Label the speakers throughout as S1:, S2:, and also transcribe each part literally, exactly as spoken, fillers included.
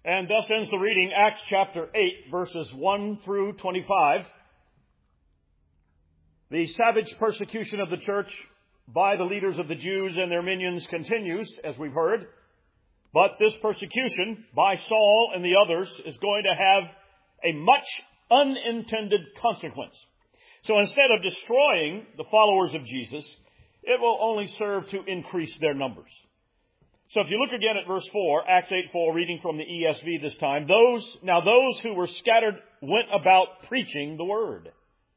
S1: And thus ends the reading, Acts chapter eight, verses one through twenty-five. The savage persecution of the church by the leaders of the Jews and their minions continues, as we've heard. But this persecution by Saul and the others is going to have a much unintended consequence. So instead of destroying the followers of Jesus, it will only serve to increase their numbers. So if you look again at verse four, Acts eight four, reading from the E S V this time, those, now those who were scattered went about preaching the word.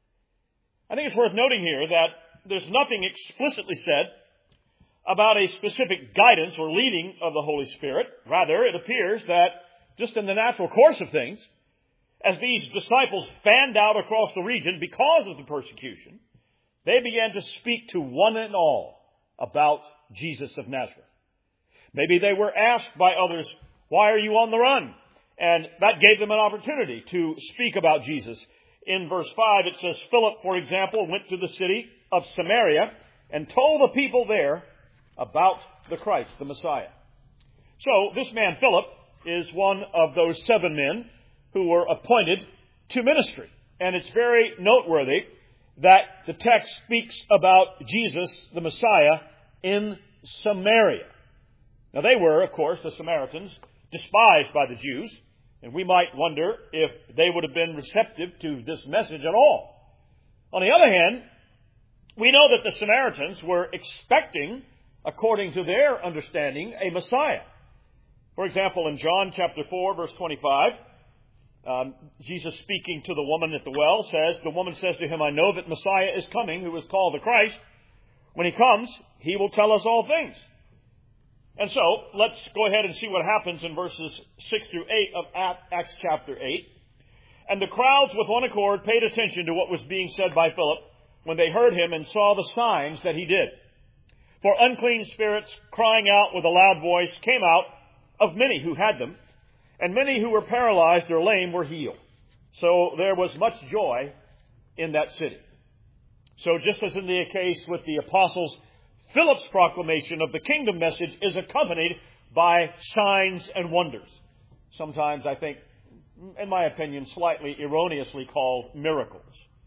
S1: I think it's worth noting here that there's nothing explicitly said about a specific guidance or leading of the Holy Spirit. Rather, it appears that just in the natural course of things, as these disciples fanned out across the region because of the persecution, they began to speak to one and all about Jesus of Nazareth. Maybe they were asked by others, why are you on the run? And that gave them an opportunity to speak about Jesus. In verse five, it says, Philip, for example, went to the city of Samaria and told the people there about the Christ, the Messiah. So this man, Philip, is one of those seven men who were appointed to ministry. And it's very noteworthy that the text speaks about Jesus, the Messiah, in Samaria. Now they were, of course, the Samaritans, despised by the Jews, and we might wonder if they would have been receptive to this message at all. On the other hand, we know that the Samaritans were expecting, according to their understanding, a Messiah. For example, in John chapter four, verse twenty-five, um, Jesus speaking to the woman at the well says, the woman says to him, I know that Messiah is coming, who is called the Christ. When he comes, he will tell us all things. And so, let's go ahead and see what happens in verses six through eight of Acts chapter eight. And the crowds with one accord paid attention to what was being said by Philip when they heard him and saw the signs that he did. For unclean spirits, crying out with a loud voice, came out of many who had them, and many who were paralyzed or lame were healed. So there was much joy in that city. So just as in the case with the apostles, Philip's proclamation of the kingdom message is accompanied by signs and wonders. Sometimes, I think, in my opinion, slightly erroneously called miracles.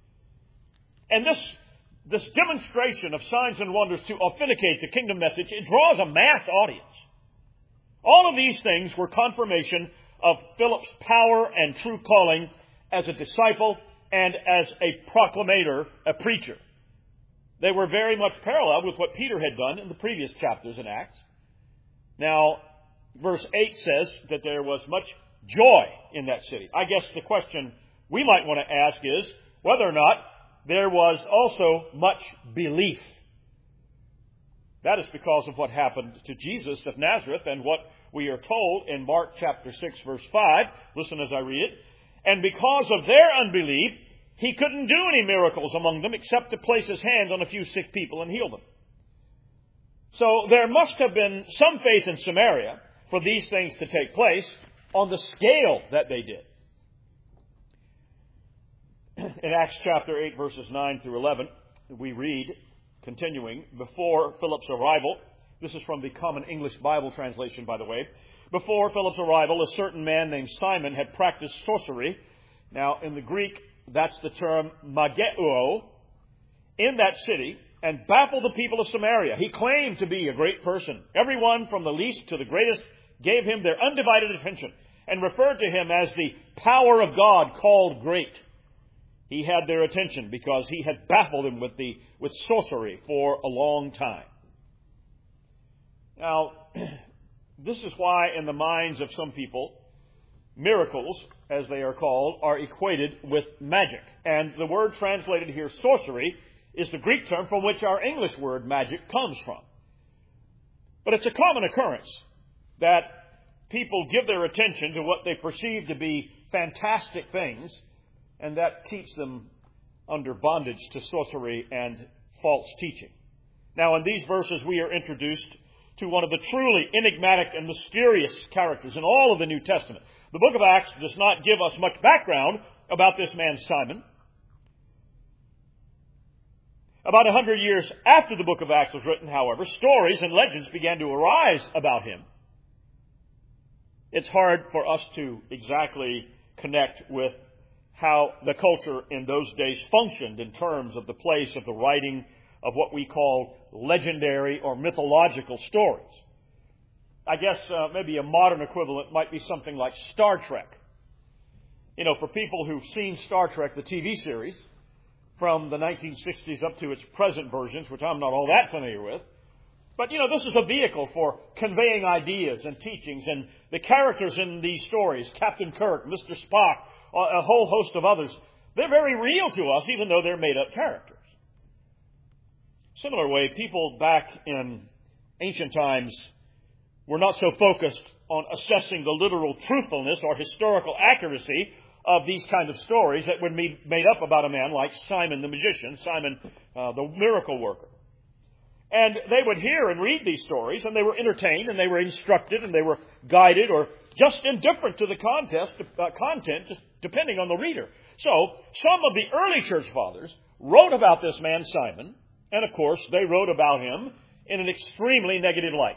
S1: And this, this demonstration of signs and wonders to authenticate the kingdom message, it draws a mass audience. All of these things were confirmation of Philip's power and true calling as a disciple and as a proclamator, a preacher. They were very much parallel with what Peter had done in the previous chapters in Acts. Now, verse eight says that there was much joy in that city. I guess the question we might want to ask is whether or not there was also much belief. That is because of what happened to Jesus of Nazareth and what we are told in Mark chapter six, verse five. Listen as I read it. And because of their unbelief, he couldn't do any miracles among them except to place his hands on a few sick people and heal them. So there must have been some faith in Samaria for these things to take place on the scale that they did. In Acts chapter eight, verses nine through eleven, we read, continuing, before Philip's arrival, this is from the Common English Bible translation, by the way, before Philip's arrival, a certain man named Simon had practiced sorcery. Now, in the Greek, that's the term mageuo, in that city, and baffled the people of Samaria. He claimed to be a great person. Everyone from the least to the greatest gave him their undivided attention and referred to him as the power of God called great. He had their attention because he had baffled them with the with sorcery for a long time. Now, this is why in the minds of some people, miracles, as they are called, are equated with magic. And the word translated here, sorcery, is the Greek term from which our English word magic comes from. But it's a common occurrence that people give their attention to what they perceive to be fantastic things, and that keeps them under bondage to sorcery and false teaching. Now, in these verses, we are introduced to one of the truly enigmatic and mysterious characters in all of the New Testament. The book of Acts does not give us much background about this man Simon. About a hundred years after the book of Acts was written, however, stories and legends began to arise about him. it's hard for us to exactly connect with how the culture in those days functioned in terms of the place of the writing of what we call legendary or mythological stories. I guess uh, maybe a modern equivalent might be something like Star Trek. You know, for people who've seen Star Trek, the T V series, from the nineteen sixties up to its present versions, which I'm not all that familiar with, but, you know, this is a vehicle for conveying ideas and teachings, and the characters in these stories, Captain Kirk, Mister Spock, a whole host of others, they're very real to us, even though they're made-up characters. Similar way, people back in ancient times were not so focused on assessing the literal truthfulness or historical accuracy of these kind of stories that were made up about a man like Simon the magician, Simon uh, the miracle worker. And they would hear and read these stories, and they were entertained, and they were instructed, and they were guided, or just indifferent to the contest, uh, content, just depending on the reader. So, some of the early church fathers wrote about this man Simon, and of course, they wrote about him in an extremely negative light.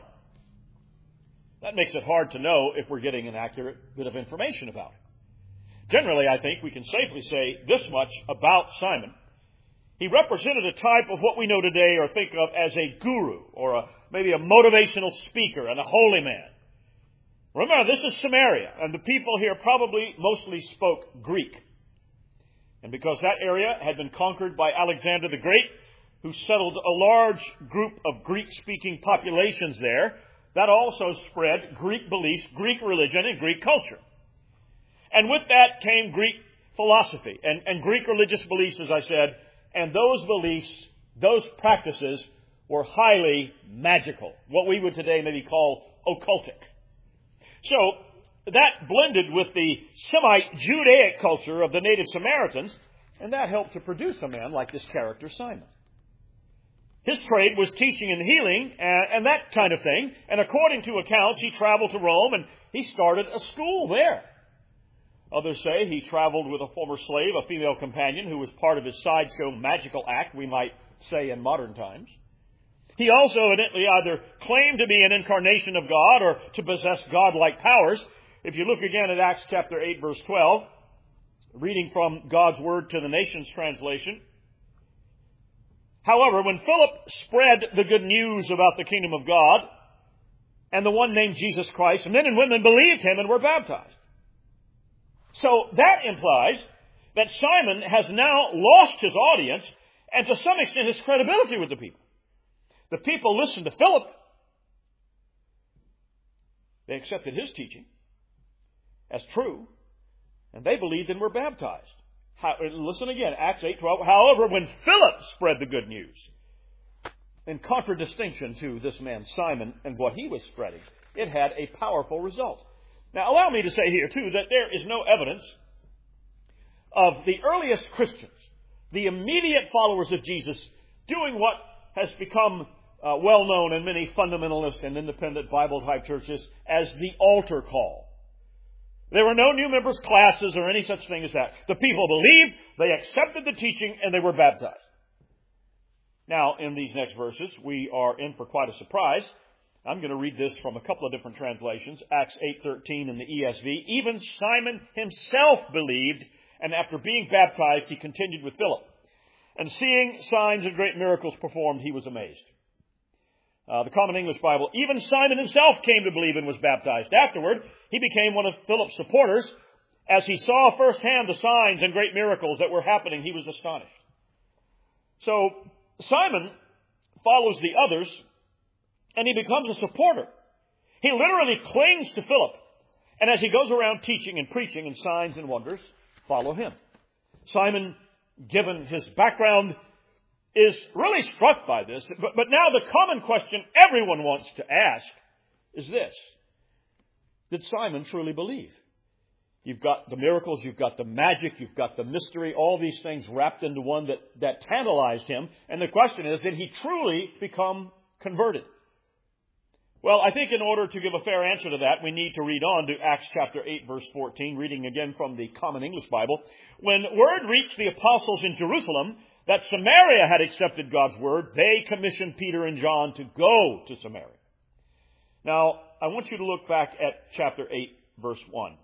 S1: That makes it hard to know if we're getting an accurate bit of information about him. Generally, I think we can safely say this much about Simon. He represented a type of what we know today or think of as a guru, or a, maybe a motivational speaker and a holy man. Remember, this is Samaria, and the people here probably mostly spoke Greek. And because that area had been conquered by Alexander the Great, who settled a large group of Greek-speaking populations there, that also spread Greek beliefs, Greek religion, and Greek culture. And with that came Greek philosophy and, and Greek religious beliefs, as I said, and those beliefs, those practices were highly magical, what we would today maybe call occultic. So that blended with the semi-Judaic culture of the native Samaritans, and that helped to produce a man like this character Simon. His trade was teaching and healing and, and that kind of thing, and according to accounts, he traveled to Rome and he started a school there. Others say he traveled with a former slave, a female companion, who was part of his sideshow magical act, we might say in modern times. He also evidently either claimed to be an incarnation of God or to possess godlike powers. If you look again at Acts chapter eight, verse twelve, reading from God's Word to the Nations translation. However, when Philip spread the good news about the kingdom of God and the one named Jesus Christ, men and women believed him and were baptized. So that implies that Simon has now lost his audience and to some extent his credibility with the people. The people listened to Philip. They accepted his teaching as true, and they believed and were baptized. How, listen again, Acts eight twelve. However, when Philip spread the good news, in contradistinction to this man Simon and what he was spreading, it had a powerful result. Now, allow me to say here, too, that there is no evidence of the earliest Christians, the immediate followers of Jesus, doing what has become uh, well known in many fundamentalist and independent Bible-type churches as the altar call. There were no new members' classes or any such thing as that. The people believed, they accepted the teaching, and they were baptized. Now, in these next verses, we are in for quite a surprise. I'm going to read this from a couple of different translations. Acts eight thirteen in the E S V. Even Simon himself believed, and after being baptized, he continued with Philip. And seeing signs and great miracles performed, he was amazed. Uh, the Common English Bible, even Simon himself came to believe and was baptized. Afterward, he became one of Philip's supporters. As he saw firsthand the signs and great miracles that were happening, he was astonished. So, Simon follows the others, and he becomes a supporter. He literally clings to Philip. And as he goes around teaching and preaching and signs and wonders, follow him. Simon, given his background, is really struck by this. But, but now the common question everyone wants to ask is this. Did Simon truly believe? You've got the miracles, you've got the magic, you've got the mystery, all these things wrapped into one that, that tantalized him. And the question is, did he truly become converted? Well, I think in order to give a fair answer to that, we need to read on to Acts chapter eight, verse fourteen, reading again from the Common English Bible. When word reached the apostles in Jerusalem that Samaria had accepted God's word, they commissioned Peter and John to go to Samaria. Now, I want you to look back at chapter eight, verse one.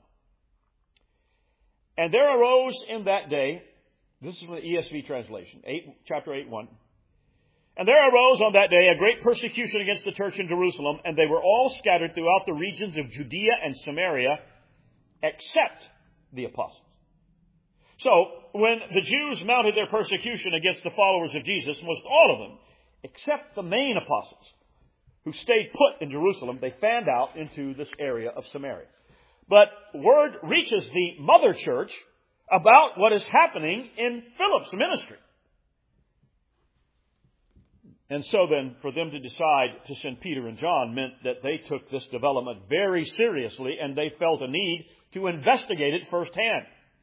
S1: And there arose in that day, this is from the E S V translation, eight, chapter eight, one. And there arose on that day a great persecution against the church in Jerusalem, and they were all scattered throughout the regions of Judea and Samaria, except the apostles. So, when the Jews mounted their persecution against the followers of Jesus, most all of them, except the main apostles, who stayed put in Jerusalem, they fanned out into this area of Samaria. But word reaches the mother church about what is happening in Philip's ministry. And so then, for them to decide to send Peter and John meant that they took this development very seriously, and they felt a need to investigate it firsthand.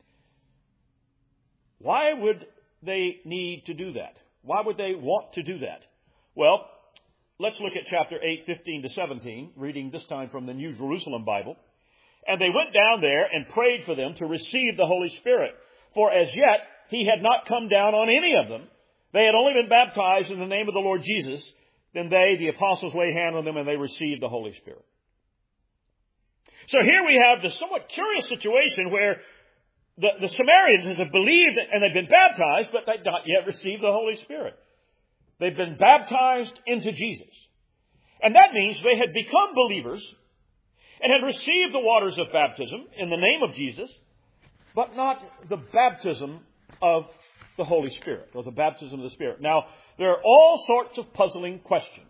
S1: Why would they need to do that? Why would they want to do that? Well, let's look at chapter eight, fifteen to seventeen, reading this time from the New Jerusalem Bible. And they went down there and prayed for them to receive the Holy Spirit. For as yet he had not come down on any of them. They had only been baptized in the name of the Lord Jesus. Then they, the apostles, laid hand on them and they received the Holy Spirit. So here we have this somewhat curious situation where the, the Samaritans have believed and they've been baptized, but they've not yet received the Holy Spirit. They've been baptized into Jesus. And that means they had become believers and had received the waters of baptism in the name of Jesus, but not the baptism of the Holy Spirit, or the baptism of the Spirit. Now, there are all sorts of puzzling questions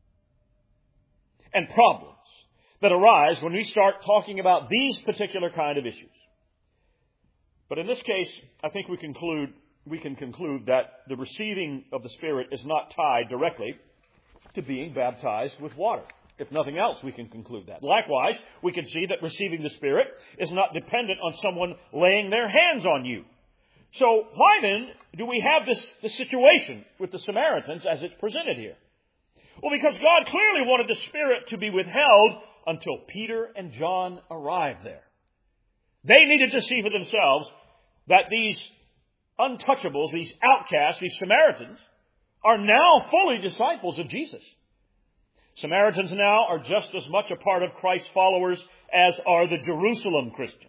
S1: and problems that arise when we start talking about these particular kind of issues. But in this case, I think we conclude we can conclude that the receiving of the Spirit is not tied directly to being baptized with water. If nothing else, we can conclude that. Likewise, we can see that receiving the Spirit is not dependent on someone laying their hands on you. So why then do we have this, this situation with the Samaritans as it's presented here? Well, because God clearly wanted the Spirit to be withheld until Peter and John arrived there. They needed to see for themselves that these untouchables, these outcasts, these Samaritans, are now fully disciples of Jesus. Samaritans now are just as much a part of Christ's followers as are the Jerusalem Christians.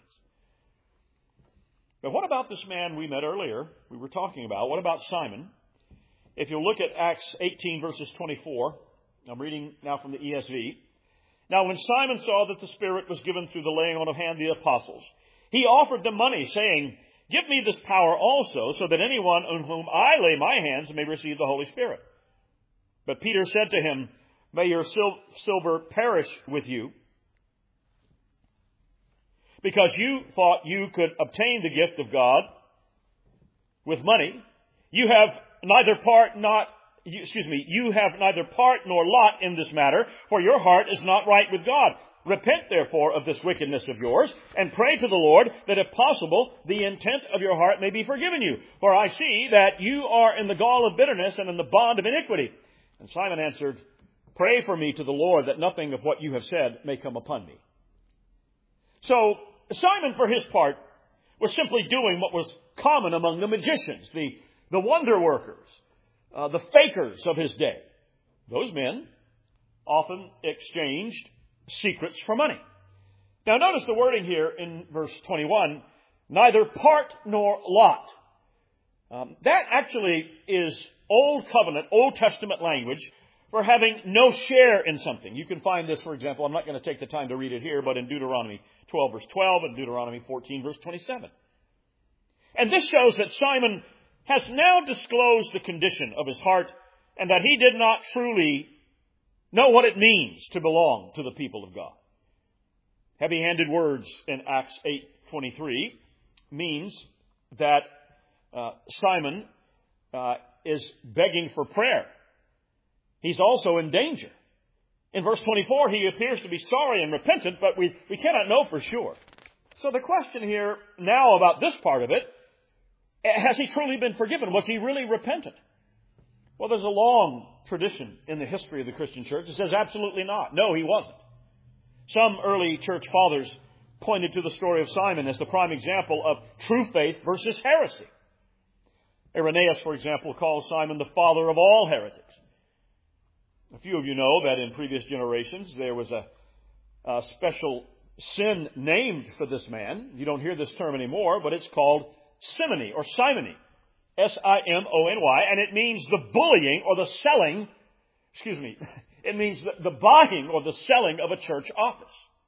S1: But what about this man we met earlier, we were talking about? What about Simon? If you look at Acts eighteen, verses twenty-four, I'm reading now from the E S V. Now, when Simon saw that the Spirit was given through the laying on of hand of the apostles, he offered them money, saying, "Give me this power also, so that anyone on whom I lay my hands may receive the Holy Spirit." But Peter said to him, "May your sil- silver perish with you, because you thought you could obtain the gift of God with money. You have neither part not, excuse me, you have neither part nor lot in this matter, for your heart is not right with God. Repent, therefore, of this wickedness of yours, and pray to the Lord that, if possible, the intent of your heart may be forgiven you. For I see that you are in the gall of bitterness and in the bond of iniquity." And Simon answered, "Pray for me to the Lord that nothing of what you have said may come upon me." So Simon, for his part, was simply doing what was common among the magicians, the, the wonder workers, uh, the fakers of his day. Those men often exchanged secrets for money. Now notice the wording here in verse twenty-one, neither part nor lot. Um, that actually is Old Covenant, Old Testament language for having no share in something. You can find this, for example, I'm not going to take the time to read it here, but in Deuteronomy twelve, verse twelve, and Deuteronomy fourteen, verse twenty-seven. And this shows that Simon has now disclosed the condition of his heart, and that he did not truly know what it means to belong to the people of God. Heavy-handed words in Acts eight twenty-three means that uh, Simon uh, is begging for prayer. He's also in danger. In verse twenty-four, he appears to be sorry and repentant, but we, we cannot know for sure. So the question here now about this part of it, has he truly been forgiven? Was he really repentant? Well, there's a long tradition in the history of the Christian church that says absolutely not. No, he wasn't. Some early church fathers pointed to the story of Simon as the prime example of true faith versus heresy. Irenaeus, for example, calls Simon the father of all heretics. A few of you know that in previous generations there was a, a special sin named for this man. You don't hear this term anymore, but it's called simony or simony. S I M O N Y. And it means the bullying or the selling, excuse me, it means the, the buying or the selling of a church office.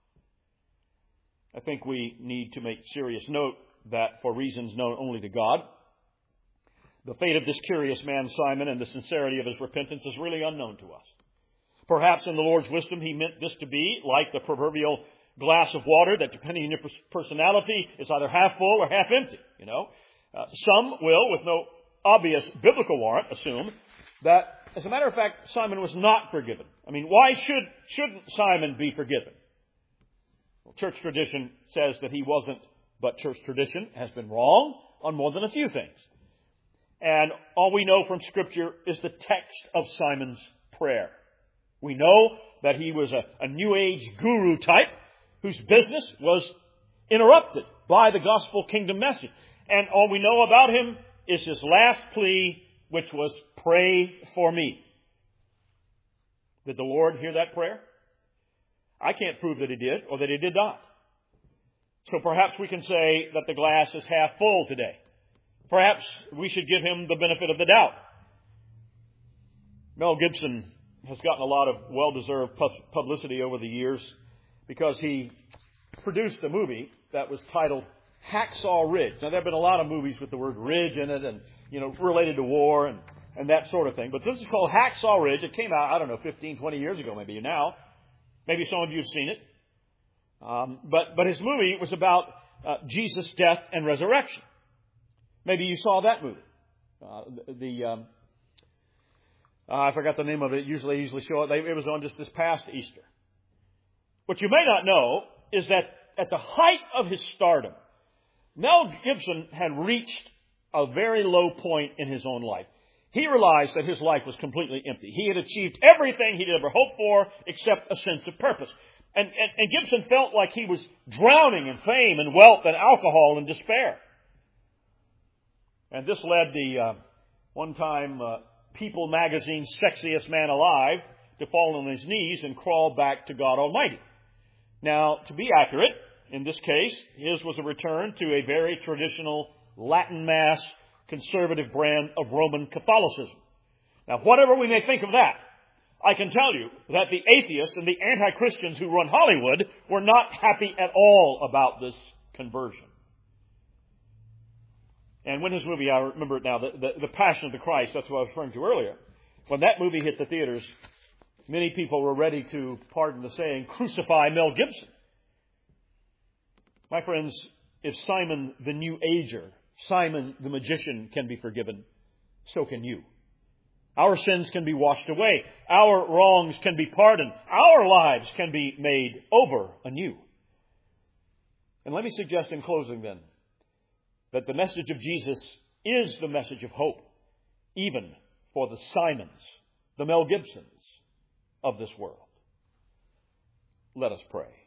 S1: I think we need to make serious note that for reasons known only to God, the fate of this curious man, Simon, and the sincerity of his repentance is really unknown to us. Perhaps in the Lord's wisdom, he meant this to be like the proverbial glass of water that, depending on your personality, is either half full or half empty, you know. Uh, some will, with no obvious biblical warrant, assume that, as a matter of fact, Simon was not forgiven. I mean, why should, shouldn't Simon be forgiven? Well, church tradition says that he wasn't, but church tradition has been wrong on more than a few things. And all we know from Scripture is the text of Simon's prayer. We know that he was a, a New Age guru type whose business was interrupted by the gospel kingdom message. And all we know about him is his last plea, which was, pray for me. Did the Lord hear that prayer? I can't prove that he did or that he did not. So perhaps we can say that the glass is half full today. Perhaps we should give him the benefit of the doubt. Mel Gibson has gotten a lot of well-deserved publicity over the years because he produced a movie that was titled Hacksaw Ridge. Now, there have been a lot of movies with the word ridge in it and, you know, related to war and, and that sort of thing. But this is called Hacksaw Ridge. It came out, I don't know, fifteen, twenty years ago, maybe now. Maybe some of you have seen it. Um, but, but his movie was about uh, Jesus' death and resurrection. Maybe you saw that movie. Uh, the, the um, uh, I forgot the name of it. Usually, usually show it. It was on just this past Easter. What you may not know is that at the height of his stardom, Mel Gibson had reached a very low point in his own life. He realized that his life was completely empty. He had achieved everything he'd ever hoped for except a sense of purpose. And, and, and Gibson felt like he was drowning in fame and wealth and alcohol and despair. And this led the uh, one-time uh, People magazine's sexiest man alive to fall on his knees and crawl back to God Almighty. Now, to be accurate, in this case, his was a return to a very traditional Latin Mass conservative brand of Roman Catholicism. Now, whatever we may think of that, I can tell you that the atheists and the anti-Christians who run Hollywood were not happy at all about this conversion. And when his movie, I remember it now, the, the, the Passion of the Christ, that's what I was referring to earlier. When that movie hit the theaters, many people were ready to, pardon the saying, crucify Mel Gibson. My friends, if Simon the New Ager, Simon the magician can be forgiven, so can you. Our sins can be washed away. Our wrongs can be pardoned. Our lives can be made over anew. And let me suggest in closing then, that the message of Jesus is the message of hope, even for the Simons, the Mel Gibsons of this world. Let us pray.